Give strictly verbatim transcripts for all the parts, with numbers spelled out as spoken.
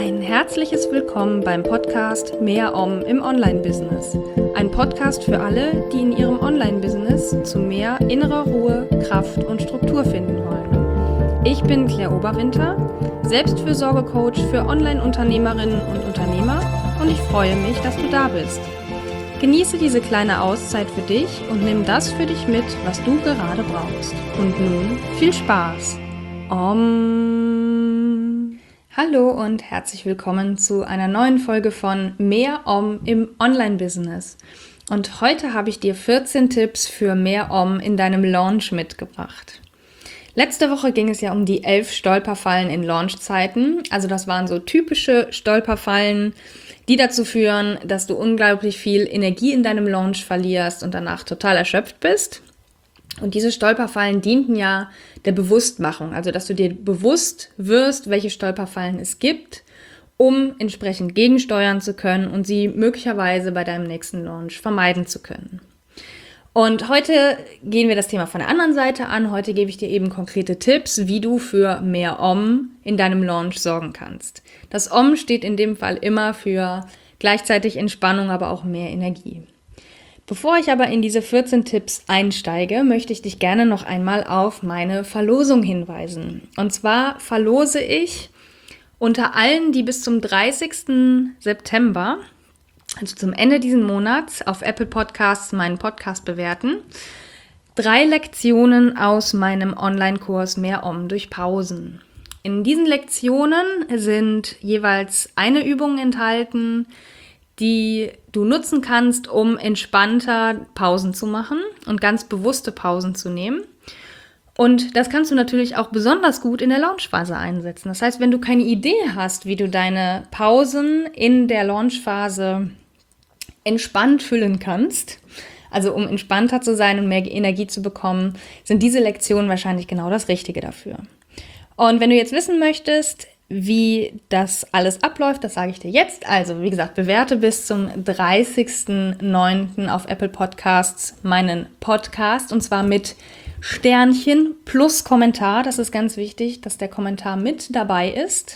Ein herzliches Willkommen beim Podcast Mehr Om im Online-Business. Ein Podcast für alle, die in ihrem Online-Business zu mehr innerer Ruhe, Kraft und Struktur finden wollen. Ich bin Claire Oberwinter, Selbstfürsorge-Coach für Online-Unternehmerinnen und Unternehmer und ich freue mich, dass du da bist. Genieße diese kleine Auszeit für dich und nimm das für dich mit, was du gerade brauchst. Und nun viel Spaß! Om. Hallo und herzlich willkommen zu einer neuen Folge von Mehr Om im Online-Business. Und heute habe ich dir vierzehn Tipps für mehr Om in deinem Launch mitgebracht. Letzte Woche ging es ja um die elf Stolperfallen in Launchzeiten. Also das waren so typische Stolperfallen, die dazu führen, dass du unglaublich viel Energie in deinem Launch verlierst und danach total erschöpft bist. Und diese Stolperfallen dienten ja der Bewusstmachung, also dass du dir bewusst wirst, welche Stolperfallen es gibt, um entsprechend gegensteuern zu können und sie möglicherweise bei deinem nächsten Launch vermeiden zu können. Und heute gehen wir das Thema von der anderen Seite an. Heute gebe ich dir eben konkrete Tipps, wie du für mehr Om in deinem Launch sorgen kannst. Das Om steht in dem Fall immer für gleichzeitig Entspannung, aber auch mehr Energie. Bevor ich aber in diese vierzehn Tipps einsteige, möchte ich dich gerne noch einmal auf meine Verlosung hinweisen. Und zwar verlose ich unter allen, die bis zum dreißigsten September, also zum Ende diesen Monats, auf Apple Podcasts meinen Podcast bewerten, drei Lektionen aus meinem Online-Kurs Mehr Om durch Pausen. In diesen Lektionen sind jeweils eine Übung enthalten, die du nutzen kannst, um entspannter Pausen zu machen und ganz bewusste Pausen zu nehmen. Und das kannst du natürlich auch besonders gut in der Launchphase einsetzen. Das heißt, wenn du keine Idee hast, wie du deine Pausen in der Launchphase entspannt füllen kannst, also um entspannter zu sein und mehr Energie zu bekommen, sind diese Lektionen wahrscheinlich genau das Richtige dafür. Und wenn du jetzt wissen möchtest, wie das alles abläuft, das sage ich dir jetzt. Also, wie gesagt, bewerte bis zum dreißigsten neunten auf Apple Podcasts meinen Podcast und zwar mit Sternchen plus Kommentar. Das ist ganz wichtig, dass der Kommentar mit dabei ist.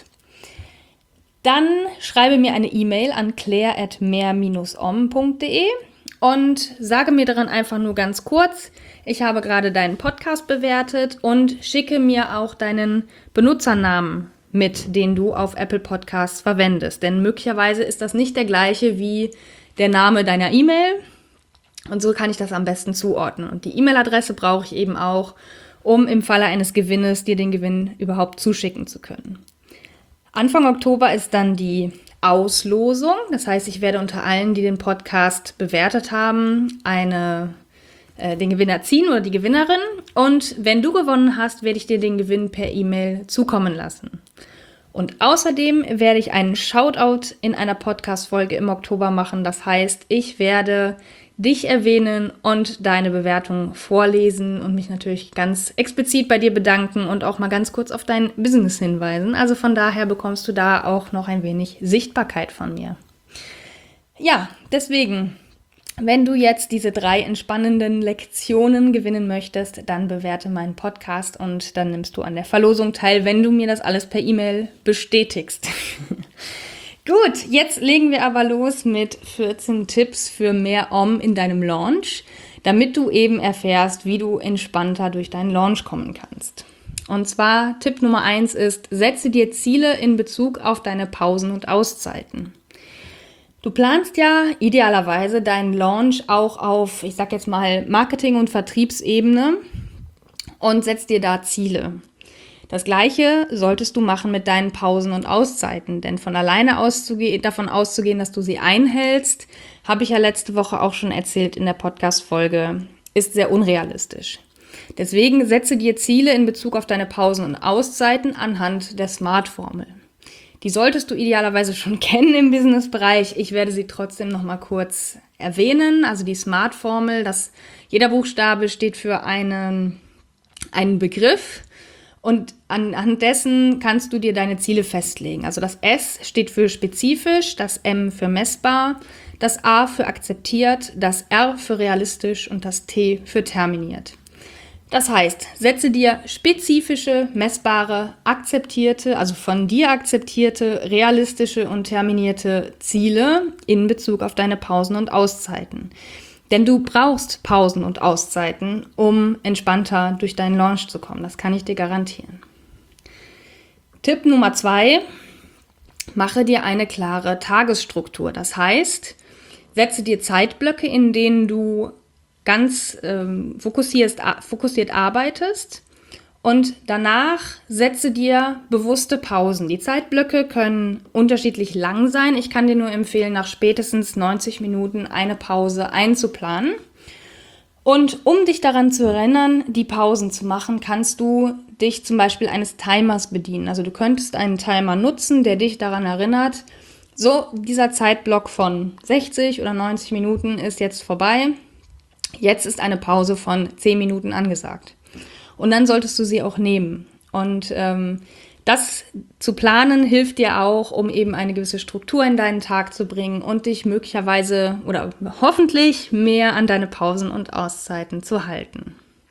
Dann schreibe mir eine E-Mail an claire at mehr Bindestrich om punkt de und sage mir daran einfach nur ganz kurz, ich habe gerade deinen Podcast bewertet und schicke mir auch deinen Benutzernamen mit, den du auf Apple Podcasts verwendest. Denn möglicherweise ist das nicht der gleiche wie der Name deiner E-Mail. Und so kann ich das am besten zuordnen. Und die E-Mail-Adresse brauche ich eben auch, um im Falle eines Gewinnes dir den Gewinn überhaupt zuschicken zu können. Anfang Oktober ist dann die Auslosung. Das heißt, ich werde unter allen, die den Podcast bewertet haben, eine den Gewinner ziehen oder die Gewinnerin. Und wenn du gewonnen hast, werde ich dir den Gewinn per E-Mail zukommen lassen. Und außerdem werde ich einen Shoutout in einer Podcast-Folge im Oktober machen. Das heißt, ich werde dich erwähnen und deine Bewertung vorlesen und mich natürlich ganz explizit bei dir bedanken und auch mal ganz kurz auf dein Business hinweisen. Also von daher bekommst du da auch noch ein wenig Sichtbarkeit von mir. Ja, deswegen, wenn du jetzt diese drei entspannenden Lektionen gewinnen möchtest, dann bewerte meinen Podcast und dann nimmst du an der Verlosung teil, wenn du mir das alles per E-Mail bestätigst. Gut, jetzt legen wir aber los mit vierzehn Tipps für mehr Om in deinem Launch, damit du eben erfährst, wie du entspannter durch deinen Launch kommen kannst. Und zwar Tipp Nummer eins ist, setze dir Ziele in Bezug auf deine Pausen und Auszeiten. Du planst ja idealerweise deinen Launch auch auf, ich sag jetzt mal, Marketing- und Vertriebsebene und setzt dir da Ziele. Das Gleiche solltest du machen mit deinen Pausen und Auszeiten, denn von alleine auszuge- davon auszugehen, dass du sie einhältst, habe ich ja letzte Woche auch schon erzählt in der Podcast-Folge, ist sehr unrealistisch. Deswegen setze dir Ziele in Bezug auf deine Pausen und Auszeiten anhand der SMART-Formel. Die solltest du idealerweise schon kennen im Business-Bereich. Ich werde sie trotzdem noch mal kurz erwähnen. Also die SMART-Formel, dass jeder Buchstabe steht für einen, einen Begriff und anhand dessen kannst du dir deine Ziele festlegen. Also das S steht für spezifisch, das M für messbar, das A für akzeptiert, das R für realistisch und das T für terminiert. Das heißt, setze dir spezifische, messbare, akzeptierte, also von dir akzeptierte, realistische und terminierte Ziele in Bezug auf deine Pausen und Auszeiten. Denn du brauchst Pausen und Auszeiten, um entspannter durch deinen Launch zu kommen. Das kann ich dir garantieren. Tipp Nummer zwei, mache dir eine klare Tagesstruktur. Das heißt, setze dir Zeitblöcke, in denen du ganz ähm, fokussiert, fokussiert arbeitest und danach setze dir bewusste Pausen. Die Zeitblöcke können unterschiedlich lang sein. Ich kann dir nur empfehlen, nach spätestens neunzig Minuten eine Pause einzuplanen. Und um dich daran zu erinnern, die Pausen zu machen, kannst du dich zum Beispiel eines Timers bedienen. Also du könntest einen Timer nutzen, der dich daran erinnert, so, dieser Zeitblock von sechzig oder neunzig Minuten ist jetzt vorbei. Jetzt ist eine Pause von zehn Minuten angesagt. Und dann solltest du sie auch nehmen. Und ähm, das zu planen hilft dir auch, um eben eine gewisse Struktur in deinen Tag zu bringen und dich möglicherweise oder hoffentlich mehr an deine Pausen und Auszeiten zu halten.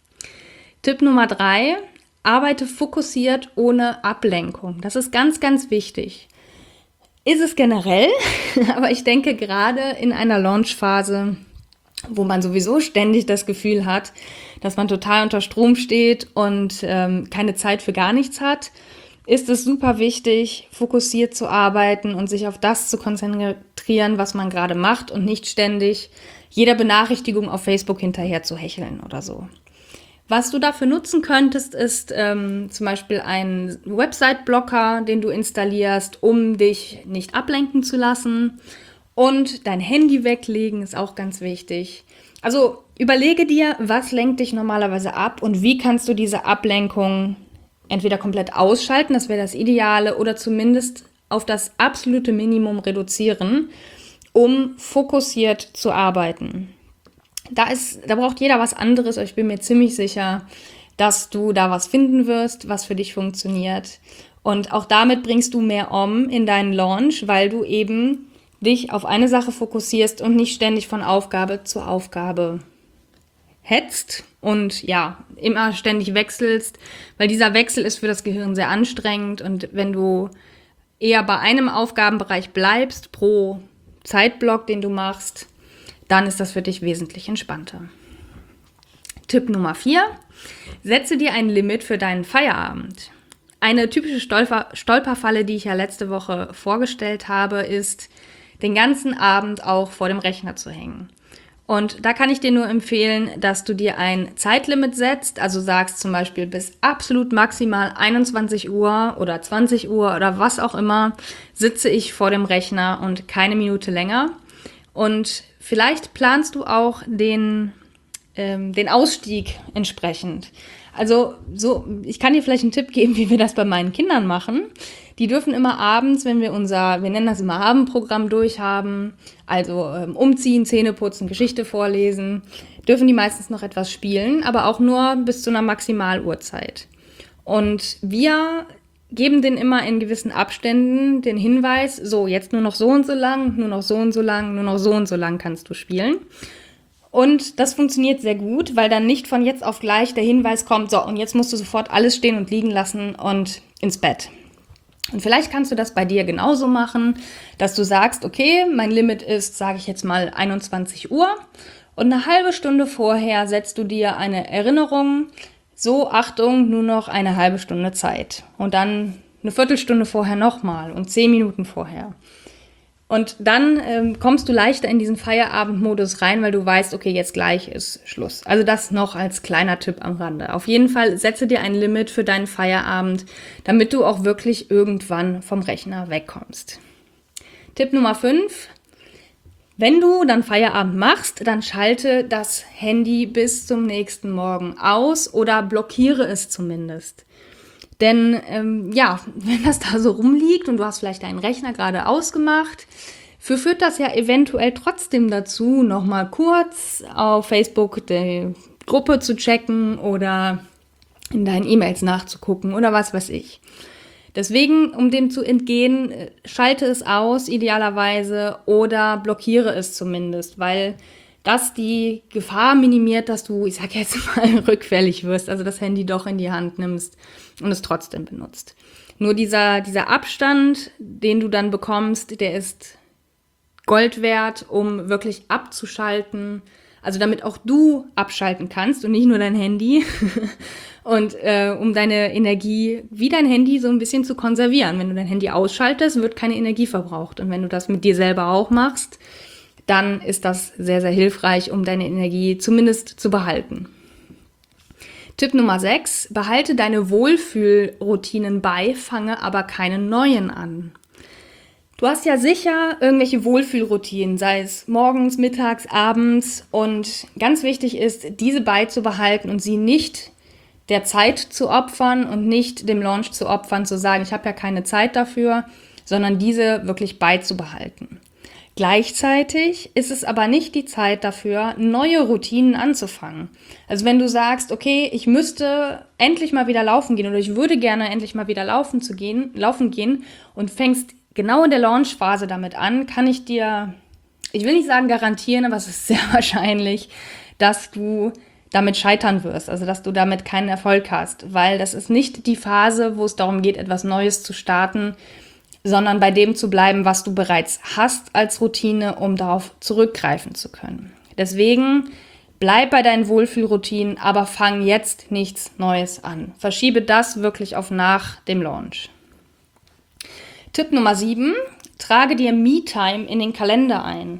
Tipp Nummer drei, arbeite fokussiert ohne Ablenkung. Das ist ganz, ganz wichtig. Ist es generell, aber ich denke gerade in einer Launchphase, wo man sowieso ständig das Gefühl hat, dass man total unter Strom steht und ähm, keine Zeit für gar nichts hat, ist es super wichtig, fokussiert zu arbeiten und sich auf das zu konzentrieren, was man gerade macht und nicht ständig jeder Benachrichtigung auf Facebook hinterher zu hecheln oder so. Was du dafür nutzen könntest, ist ähm, zum Beispiel ein Website-Blocker, den du installierst, um dich nicht ablenken zu lassen. Und dein Handy weglegen ist auch ganz wichtig. Also überlege dir, was lenkt dich normalerweise ab und wie kannst du diese Ablenkung entweder komplett ausschalten, das wäre das Ideale, oder zumindest auf das absolute Minimum reduzieren, um fokussiert zu arbeiten. Da ist, da braucht jeder was anderes, aber ich bin mir ziemlich sicher, dass du da was finden wirst, was für dich funktioniert. Und auch damit bringst du mehr Om in deinen Launch, weil du eben dich auf eine Sache fokussierst und nicht ständig von Aufgabe zu Aufgabe hetzt und ja, immer ständig wechselst, weil dieser Wechsel ist für das Gehirn sehr anstrengend und wenn du eher bei einem Aufgabenbereich bleibst pro Zeitblock, den du machst, dann ist das für dich wesentlich entspannter. Tipp Nummer vier, setze dir ein Limit für deinen Feierabend. Eine typische Stolper- Stolperfalle, die ich ja letzte Woche vorgestellt habe, ist, den ganzen Abend auch vor dem Rechner zu hängen. Und da kann ich dir nur empfehlen, dass du dir ein Zeitlimit setzt, also sagst zum Beispiel bis absolut maximal einundzwanzig Uhr oder zwanzig Uhr oder was auch immer, sitze ich vor dem Rechner und keine Minute länger. Und vielleicht planst du auch den, ähm, den Ausstieg entsprechend. Also so, ich kann dir vielleicht einen Tipp geben, wie wir das bei meinen Kindern machen. Die dürfen immer abends, wenn wir unser, wir nennen das immer Abendprogramm durchhaben, also ähm, umziehen, Zähne putzen, Geschichte vorlesen, dürfen die meistens noch etwas spielen, aber auch nur bis zu einer Maximaluhrzeit. Und wir geben denen immer in gewissen Abständen den Hinweis, so jetzt nur noch so und so lang, nur noch so und so lang, nur noch so und so lang kannst du spielen. Und das funktioniert sehr gut, weil dann nicht von jetzt auf gleich der Hinweis kommt, so und jetzt musst du sofort alles stehen und liegen lassen und ins Bett. Und vielleicht kannst du das bei dir genauso machen, dass du sagst, okay, mein Limit ist, sage ich jetzt mal, einundzwanzig Uhr und eine halbe Stunde vorher setzt du dir eine Erinnerung, so Achtung, nur noch eine halbe Stunde Zeit und dann eine Viertelstunde vorher nochmal und zehn Minuten vorher. Und dann ähm, kommst du leichter in diesen Feierabendmodus rein, weil du weißt, okay, jetzt gleich ist Schluss. Also das noch als kleiner Tipp am Rande. Auf jeden Fall setze dir ein Limit für deinen Feierabend, damit du auch wirklich irgendwann vom Rechner wegkommst. Tipp Nummer fünf. Wenn du dann Feierabend machst, dann schalte das Handy bis zum nächsten Morgen aus oder blockiere es zumindest. Denn ähm, ja, wenn das da so rumliegt und du hast vielleicht deinen Rechner gerade ausgemacht, führt das ja eventuell trotzdem dazu, nochmal kurz auf Facebook die Gruppe zu checken oder in deinen E-Mails nachzugucken oder was weiß ich. Deswegen, um dem zu entgehen, schalte es aus idealerweise oder blockiere es zumindest, weil das die Gefahr minimiert, dass du, ich sag jetzt mal, rückfällig wirst, also das Handy doch in die Hand nimmst und es trotzdem benutzt. Nur dieser, dieser Abstand, den du dann bekommst, der ist Gold wert, um wirklich abzuschalten, also damit auch du abschalten kannst und nicht nur dein Handy und äh, um deine Energie wie dein Handy so ein bisschen zu konservieren. Wenn du dein Handy ausschaltest, wird keine Energie verbraucht und wenn du das mit dir selber auch machst, dann ist das sehr, sehr hilfreich, um deine Energie zumindest zu behalten. Tipp Nummer sechs, behalte deine Wohlfühlroutinen bei, fange aber keine neuen an. Du hast ja sicher irgendwelche Wohlfühlroutinen, sei es morgens, mittags, abends und ganz wichtig ist, diese beizubehalten und sie nicht der Zeit zu opfern und nicht dem Launch zu opfern, zu sagen, ich habe ja keine Zeit dafür, sondern diese wirklich beizubehalten. Gleichzeitig ist es aber nicht die Zeit dafür, neue Routinen anzufangen. Also wenn du sagst, okay, ich müsste endlich mal wieder laufen gehen oder ich würde gerne endlich mal wieder laufen zu gehen, laufen gehen und fängst genau in der Launchphase damit an, kann ich dir, ich will nicht sagen garantieren, aber es ist sehr wahrscheinlich, dass du damit scheitern wirst, also dass du damit keinen Erfolg hast, weil das ist nicht die Phase, wo es darum geht, etwas Neues zu starten, sondern bei dem zu bleiben, was du bereits hast als Routine, um darauf zurückgreifen zu können. Deswegen bleib bei deinen Wohlfühlroutinen, aber fang jetzt nichts Neues an. Verschiebe das wirklich auf nach dem Launch. Tipp Nummer sieben, trage dir Me-Time in den Kalender ein.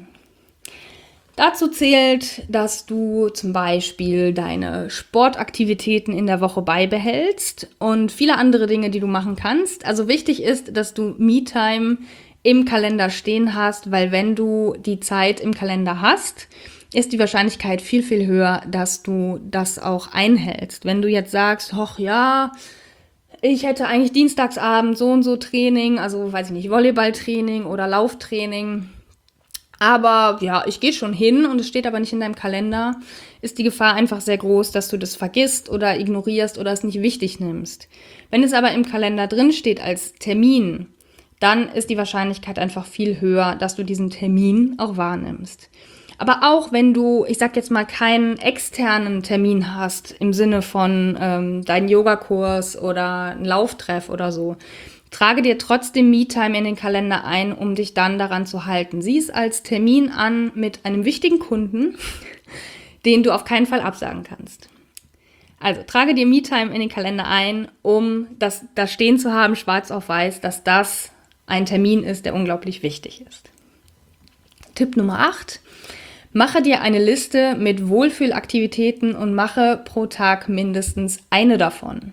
Dazu zählt, dass du zum Beispiel deine Sportaktivitäten in der Woche beibehältst und viele andere Dinge, die du machen kannst. Also wichtig ist, dass du Me-Time im Kalender stehen hast, weil wenn du die Zeit im Kalender hast, ist die Wahrscheinlichkeit viel, viel höher, dass du das auch einhältst. Wenn du jetzt sagst, ach ja, ich hätte eigentlich dienstagsabend so und so Training, also weiß ich nicht, Volleyballtraining oder Lauftraining, aber ja, ich gehe schon hin und es steht aber nicht in deinem Kalender, ist die Gefahr einfach sehr groß, dass du das vergisst oder ignorierst oder es nicht wichtig nimmst. Wenn es aber im Kalender drin steht als Termin, dann ist die Wahrscheinlichkeit einfach viel höher, dass du diesen Termin auch wahrnimmst. Aber auch wenn du, ich sag jetzt mal, keinen externen Termin hast, im Sinne von ähm, deinen Yogakurs oder einen Lauftreff oder so, trage dir trotzdem Me-Time in den Kalender ein, um dich dann daran zu halten. Sieh es als Termin an mit einem wichtigen Kunden, den du auf keinen Fall absagen kannst. Also trage dir Me-Time in den Kalender ein, um das da stehen zu haben, schwarz auf weiß, dass das ein Termin ist, der unglaublich wichtig ist. Tipp Nummer acht. Mache dir eine Liste mit Wohlfühlaktivitäten und mache pro Tag mindestens eine davon.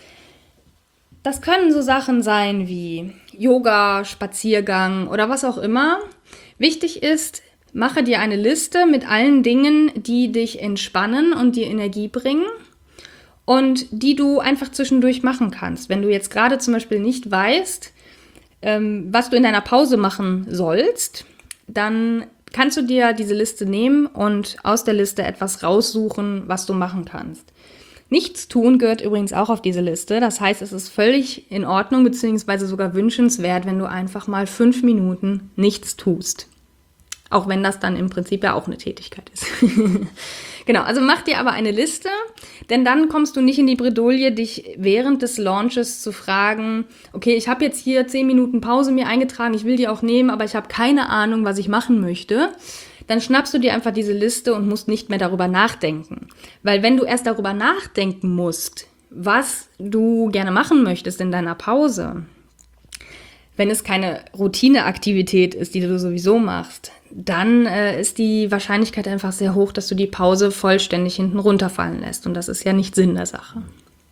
Das können so Sachen sein wie Yoga, Spaziergang oder was auch immer. Wichtig ist, mache dir eine Liste mit allen Dingen, die dich entspannen und dir Energie bringen und die du einfach zwischendurch machen kannst. Wenn du jetzt gerade zum Beispiel nicht weißt, ähm, was du in deiner Pause machen sollst, dann kannst du dir diese Liste nehmen und aus der Liste etwas raussuchen, was du machen kannst. Nichts tun gehört übrigens auch auf diese Liste. Das heißt, es ist völlig in Ordnung bzw. sogar wünschenswert, wenn du einfach mal fünf Minuten nichts tust. Auch wenn das dann im Prinzip ja auch eine Tätigkeit ist. Genau, also mach dir aber eine Liste, denn dann kommst du nicht in die Bredouille, dich während des Launches zu fragen, okay, ich habe jetzt hier zehn Minuten Pause mir eingetragen, ich will die auch nehmen, aber ich habe keine Ahnung, was ich machen möchte. Dann schnappst du dir einfach diese Liste und musst nicht mehr darüber nachdenken. Weil wenn du erst darüber nachdenken musst, was du gerne machen möchtest in deiner Pause, wenn es keine Routineaktivität ist, die du sowieso machst, dann äh, ist die Wahrscheinlichkeit einfach sehr hoch, dass du die Pause vollständig hinten runterfallen lässt. Und das ist ja nicht Sinn der Sache.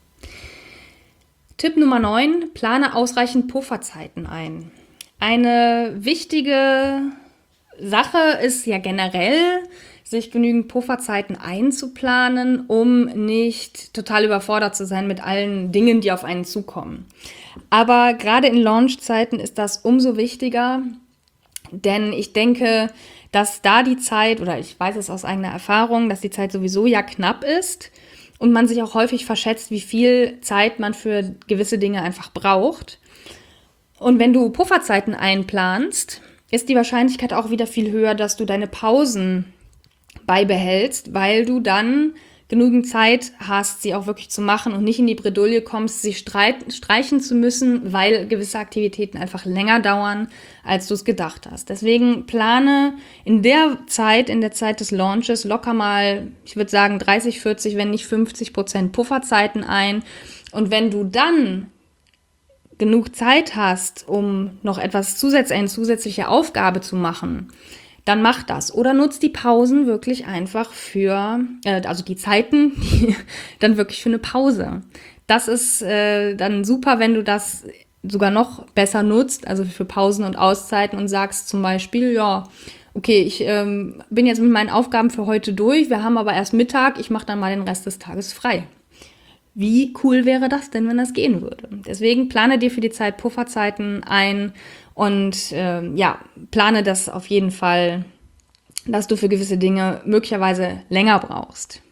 Tipp Nummer neun, plane ausreichend Pufferzeiten ein. Eine wichtige Sache ist ja generell, sich genügend Pufferzeiten einzuplanen, um nicht total überfordert zu sein mit allen Dingen, die auf einen zukommen. Aber gerade in Launchzeiten ist das umso wichtiger, denn ich denke, dass da die Zeit, oder ich weiß es aus eigener Erfahrung, dass die Zeit sowieso ja knapp ist und man sich auch häufig verschätzt, wie viel Zeit man für gewisse Dinge einfach braucht. Und wenn du Pufferzeiten einplanst, ist die Wahrscheinlichkeit auch wieder viel höher, dass du deine Pausen beibehältst, weil du dann genügend Zeit hast, sie auch wirklich zu machen und nicht in die Bredouille kommst, sie streit, streichen zu müssen, weil gewisse Aktivitäten einfach länger dauern, als du es gedacht hast. Deswegen plane in der Zeit, in der Zeit des Launches locker mal, ich würde sagen dreißig, vierzig, wenn nicht fünfzig Prozent Pufferzeiten ein. Und wenn du dann genug Zeit hast, um noch etwas zusätzlich, eine zusätzliche Aufgabe zu machen, dann mach das. Oder nutz die Pausen wirklich einfach für, äh, also die Zeiten, die, dann wirklich für eine Pause. Das ist äh, dann super, wenn du das sogar noch besser nutzt, also für Pausen und Auszeiten und sagst zum Beispiel, ja, okay, ich ähm, bin jetzt mit meinen Aufgaben für heute durch, wir haben aber erst Mittag, ich mache dann mal den Rest des Tages frei. Wie cool wäre das denn, wenn das gehen würde? Deswegen plane dir für die Zeit Pufferzeiten ein und äh, ja, plane das auf jeden Fall, dass du für gewisse Dinge möglicherweise länger brauchst.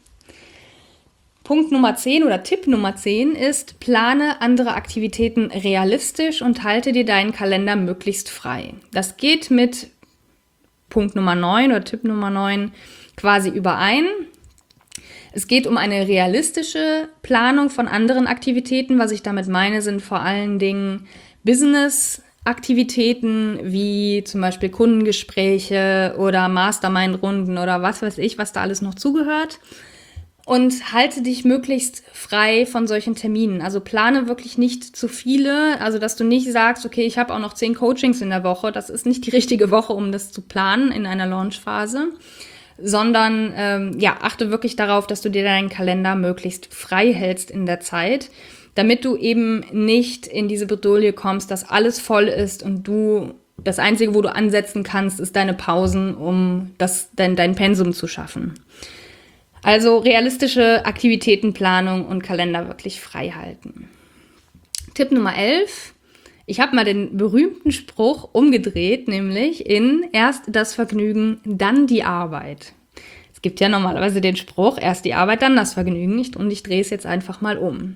Punkt Nummer zehn oder Tipp Nummer zehn ist, plane andere Aktivitäten realistisch und halte dir deinen Kalender möglichst frei. Das geht mit Punkt Nummer neun oder Tipp Nummer neun quasi überein. Es geht um eine realistische Planung von anderen Aktivitäten. Was ich damit meine, sind vor allen Dingen Business-Aktivitäten wie zum Beispiel Kundengespräche oder Mastermind-Runden oder was weiß ich, was da alles noch zugehört. Und halte dich möglichst frei von solchen Terminen. Also plane wirklich nicht zu viele, also dass du nicht sagst, okay, ich habe auch noch zehn Coachings in der Woche. Das ist nicht die richtige Woche, um das zu planen in einer Launchphase. Sondern ähm, ja, achte wirklich darauf, dass du dir deinen Kalender möglichst frei hältst in der Zeit, damit du eben nicht in diese Bredouille kommst, dass alles voll ist und du, das Einzige, wo du ansetzen kannst, ist deine Pausen, um das, dein, dein Pensum zu schaffen. Also realistische Aktivitätenplanung und Kalender wirklich frei halten. Tipp Nummer elf. Ich habe mal den berühmten Spruch umgedreht, nämlich in erst das Vergnügen, dann die Arbeit. Es gibt ja normalerweise den Spruch, erst die Arbeit, dann das Vergnügen, und ich drehe es jetzt einfach mal um.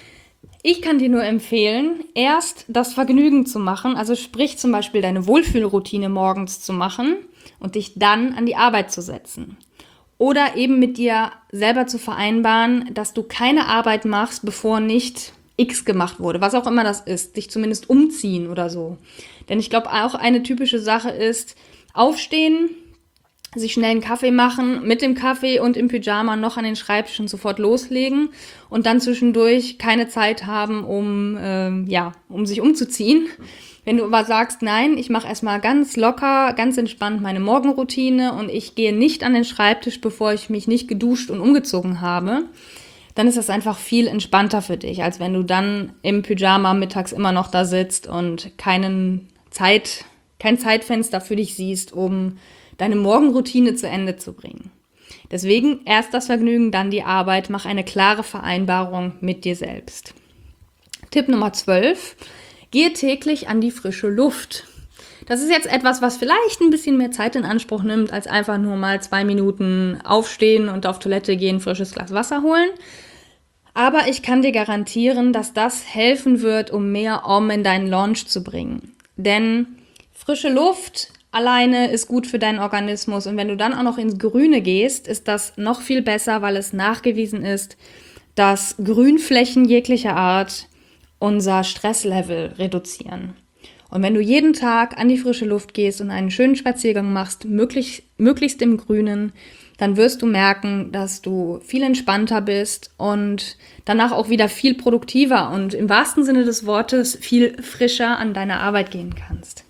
Ich kann dir nur empfehlen, erst das Vergnügen zu machen, also sprich zum Beispiel deine Wohlfühlroutine morgens zu machen und dich dann an die Arbeit zu setzen. Oder eben mit dir selber zu vereinbaren, dass du keine Arbeit machst, bevor nicht X gemacht wurde, was auch immer das ist, dich zumindest umziehen oder so. Denn ich glaube, auch eine typische Sache ist, aufstehen, sich schnell einen Kaffee machen, mit dem Kaffee und im Pyjama noch an den Schreibtisch und sofort loslegen und dann zwischendurch keine Zeit haben, um, ähm, ja, um sich umzuziehen. Wenn du aber sagst, nein, ich mache erstmal ganz locker, ganz entspannt meine Morgenroutine und ich gehe nicht an den Schreibtisch, bevor ich mich nicht geduscht und umgezogen habe, dann ist das einfach viel entspannter für dich, als wenn du dann im Pyjama mittags immer noch da sitzt und keinen Zeit, kein Zeitfenster für dich siehst, um deine Morgenroutine zu Ende zu bringen. Deswegen erst das Vergnügen, dann die Arbeit, mach eine klare Vereinbarung mit dir selbst. Tipp Nummer zwölf, gehe täglich an die frische Luft. Das ist jetzt etwas, was vielleicht ein bisschen mehr Zeit in Anspruch nimmt, als einfach nur mal zwei Minuten aufstehen und auf Toilette gehen, frisches Glas Wasser holen. Aber ich kann dir garantieren, dass das helfen wird, um mehr Om in deinen Launch zu bringen. Denn frische Luft alleine ist gut für deinen Organismus. Und wenn du dann auch noch ins Grüne gehst, ist das noch viel besser, weil es nachgewiesen ist, dass Grünflächen jeglicher Art unser Stresslevel reduzieren. Und wenn du jeden Tag an die frische Luft gehst und einen schönen Spaziergang machst, möglichst, möglichst im Grünen, dann wirst du merken, dass du viel entspannter bist und danach auch wieder viel produktiver und im wahrsten Sinne des Wortes viel frischer an deine Arbeit gehen kannst.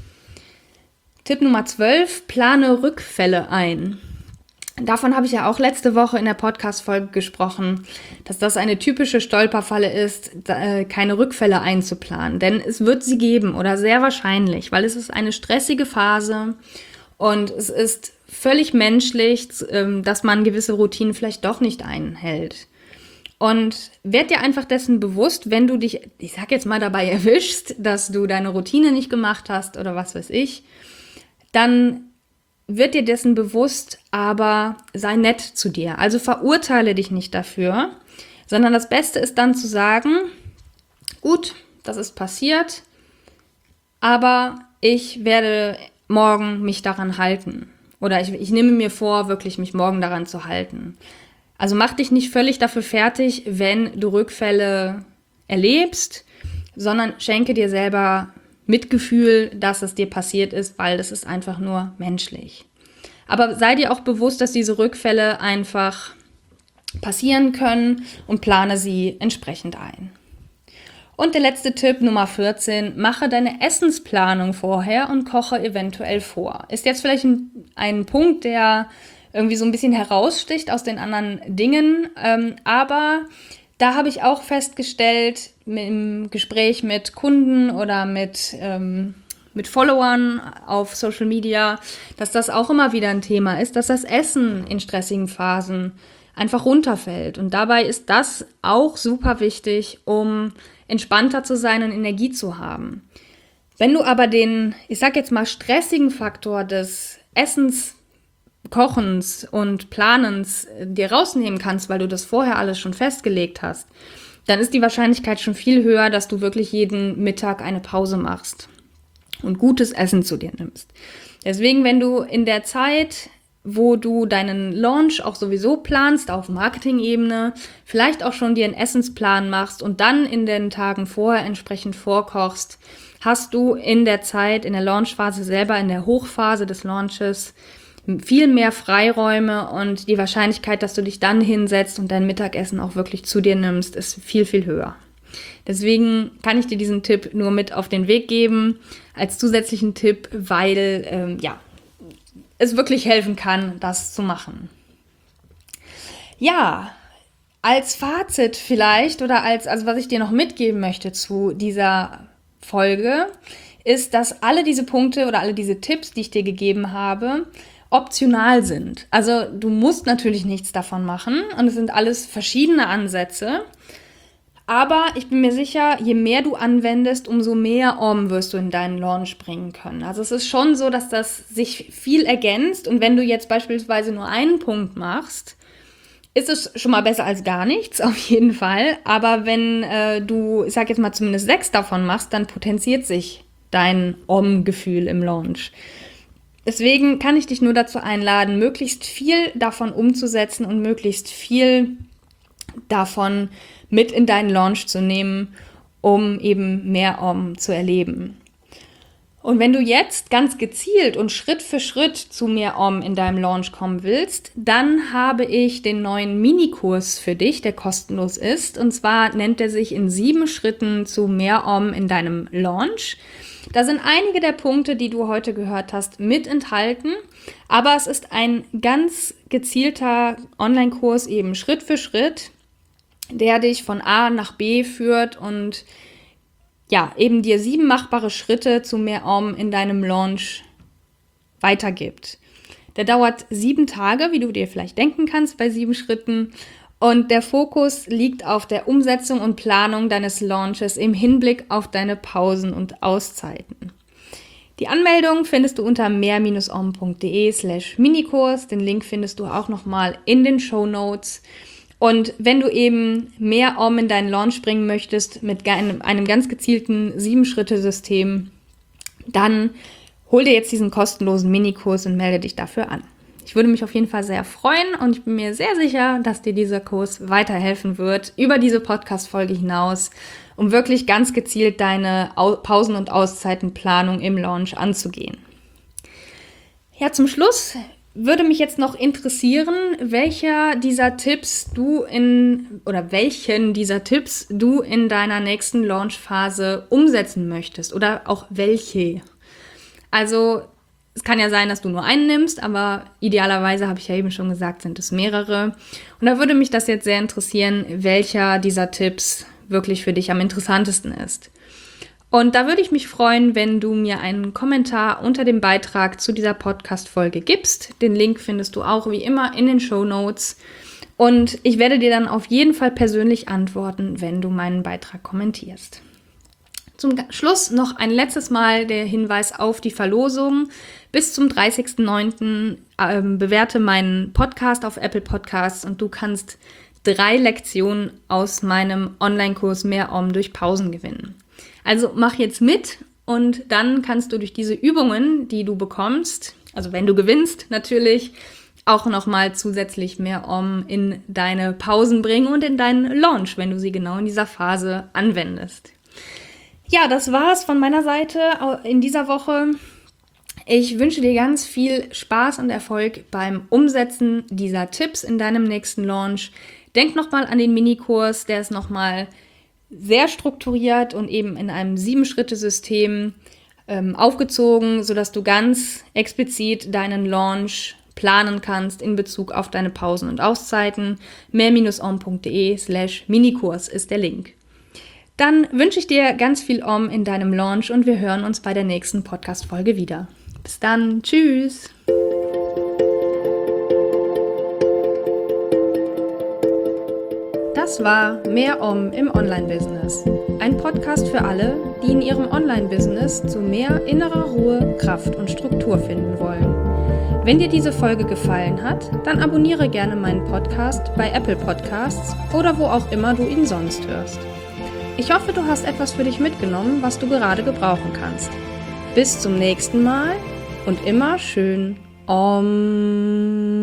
Tipp Nummer zwölf, plane Rückfälle ein. Davon habe ich ja auch letzte Woche in der Podcast-Folge gesprochen, dass das eine typische Stolperfalle ist, keine Rückfälle einzuplanen. Denn es wird sie geben oder sehr wahrscheinlich, weil es ist eine stressige Phase und es ist völlig menschlich, dass man gewisse Routinen vielleicht doch nicht einhält. Und werd dir einfach dessen bewusst, wenn du dich, ich sag jetzt mal, dabei erwischst, dass du deine Routine nicht gemacht hast oder was weiß ich, dann wird dir dessen bewusst, aber sei nett zu dir. Also verurteile dich nicht dafür, sondern das Beste ist dann zu sagen, gut, das ist passiert, aber ich werde morgen mich daran halten. oder ich, ich nehme mir vor, wirklich mich morgen daran zu halten. Also mach dich nicht völlig dafür fertig, wenn du Rückfälle erlebst, sondern schenke dir selber Mitgefühl, dass es dir passiert ist, weil das ist einfach nur menschlich. Aber sei dir auch bewusst, dass diese Rückfälle einfach passieren können und plane sie entsprechend ein. Und der letzte Tipp, Nummer vierzehn, mache deine Essensplanung vorher und koche eventuell vor. Ist jetzt vielleicht ein, ein Punkt, der irgendwie so ein bisschen heraussticht aus den anderen Dingen, ähm, aber da habe ich auch festgestellt, im Gespräch mit Kunden oder mit, ähm, mit Followern auf Social Media, dass das auch immer wieder ein Thema ist, dass das Essen in stressigen Phasen einfach runterfällt. Und dabei ist das auch super wichtig, um entspannter zu sein und Energie zu haben. Wenn du aber den, ich sag jetzt mal, stressigen Faktor des Essens, Kochens und Planens dir rausnehmen kannst, weil du das vorher alles schon festgelegt hast, dann ist die Wahrscheinlichkeit schon viel höher, dass du wirklich jeden Mittag eine Pause machst und gutes Essen zu dir nimmst. Deswegen, wenn du in der Zeit, wo du deinen Launch auch sowieso planst, auf Marketing-Ebene, vielleicht auch schon dir einen Essensplan machst und dann in den Tagen vorher entsprechend vorkochst, hast du in der Zeit, in der Launchphase selber, in der Hochphase des Launches, viel mehr Freiräume und die Wahrscheinlichkeit, dass du dich dann hinsetzt und dein Mittagessen auch wirklich zu dir nimmst, ist viel, viel höher. Deswegen kann ich dir diesen Tipp nur mit auf den Weg geben, als zusätzlichen Tipp, weil ähm, ja, es wirklich helfen kann, das zu machen. Ja, als Fazit vielleicht oder als, also was ich dir noch mitgeben möchte zu dieser Folge, ist, dass alle diese Punkte oder alle diese Tipps, die ich dir gegeben habe, optional sind. Also du musst natürlich nichts davon machen und es sind alles verschiedene Ansätze. Aber ich bin mir sicher, je mehr du anwendest, umso mehr Om wirst du in deinen Launch bringen können. Also es ist schon so, dass das sich viel ergänzt. Und wenn du jetzt beispielsweise nur einen Punkt machst, ist es schon mal besser als gar nichts, auf jeden Fall. Aber wenn äh, du, ich sag jetzt mal, zumindest sechs davon machst, dann potenziert sich dein Om-Gefühl im Launch. Deswegen kann ich dich nur dazu einladen, möglichst viel davon umzusetzen und möglichst viel davon mit in deinen Launch zu nehmen, um eben mehr Om zu erleben. Und wenn du jetzt ganz gezielt und Schritt für Schritt zu mehr Om in deinem Launch kommen willst, dann habe ich den neuen Minikurs für dich, der kostenlos ist. Und zwar nennt er sich in sieben Schritten zu mehr Om in deinem Launch. Da sind einige der Punkte, die du heute gehört hast, mit enthalten, aber es ist ein ganz gezielter Online-Kurs, eben Schritt für Schritt, der dich von A nach B führt und ja, eben dir sieben machbare Schritte zu mehr Om in deinem Launch weitergibt. Der dauert sieben Tage, wie du dir vielleicht denken kannst bei sieben Schritten. Und der Fokus liegt auf der Umsetzung und Planung deines Launches im Hinblick auf deine Pausen und Auszeiten. Die Anmeldung findest du unter mehr-om.de slash Minikurs. Den Link findest du auch nochmal in den Shownotes. Und wenn du eben mehr Om in deinen Launch bringen möchtest mit einem, einem ganz gezielten sieben-Schritte-System, dann hol dir jetzt diesen kostenlosen Minikurs und melde dich dafür an. Ich würde mich auf jeden Fall sehr freuen und ich bin mir sehr sicher, dass dir dieser Kurs weiterhelfen wird über diese Podcast-Folge hinaus, um wirklich ganz gezielt deine Pausen- und Auszeitenplanung im Launch anzugehen. Ja, zum Schluss würde mich jetzt noch interessieren, welcher dieser Tipps du in oder welchen dieser Tipps du in deiner nächsten Launchphase umsetzen möchtest oder auch welche. Also es kann ja sein, dass du nur einen nimmst, aber idealerweise, habe ich ja eben schon gesagt, sind es mehrere. Und da würde mich das jetzt sehr interessieren, welcher dieser Tipps wirklich für dich am interessantesten ist. Und da würde ich mich freuen, wenn du mir einen Kommentar unter dem Beitrag zu dieser Podcast-Folge gibst. Den Link findest du auch wie immer in den Shownotes. Und ich werde dir dann auf jeden Fall persönlich antworten, wenn du meinen Beitrag kommentierst. Zum Schluss noch ein letztes Mal der Hinweis auf die Verlosung. Bis zum dreißigsten neunten Ähm, bewerte meinen Podcast auf Apple Podcasts und du kannst drei Lektionen aus meinem Online-Kurs Mehr Om durch Pausen gewinnen. Also mach jetzt mit und dann kannst du durch diese Übungen, die du bekommst, also wenn du gewinnst natürlich, auch nochmal zusätzlich mehr Om in deine Pausen bringen und in deinen Launch, wenn du sie genau in dieser Phase anwendest. Ja, das war's von meiner Seite in dieser Woche. Ich wünsche dir ganz viel Spaß und Erfolg beim Umsetzen dieser Tipps in deinem nächsten Launch. Denk nochmal an den Minikurs, der ist nochmal sehr strukturiert und eben in einem Sieben-Schritte-System ähm, aufgezogen, sodass du ganz explizit deinen Launch planen kannst in Bezug auf deine Pausen und Auszeiten. mehr-om.de slash Minikurs ist der Link. Dann wünsche ich dir ganz viel Om in deinem Launch und wir hören uns bei der nächsten Podcast-Folge wieder. Bis dann, tschüss! Das war Mehr Om im Online-Business. Ein Podcast für alle, die in ihrem Online-Business zu mehr innerer Ruhe, Kraft und Struktur finden wollen. Wenn dir diese Folge gefallen hat, dann abonniere gerne meinen Podcast bei Apple Podcasts oder wo auch immer du ihn sonst hörst. Ich hoffe, du hast etwas für dich mitgenommen, was du gerade gebrauchen kannst. Bis zum nächsten Mal und immer schön Om.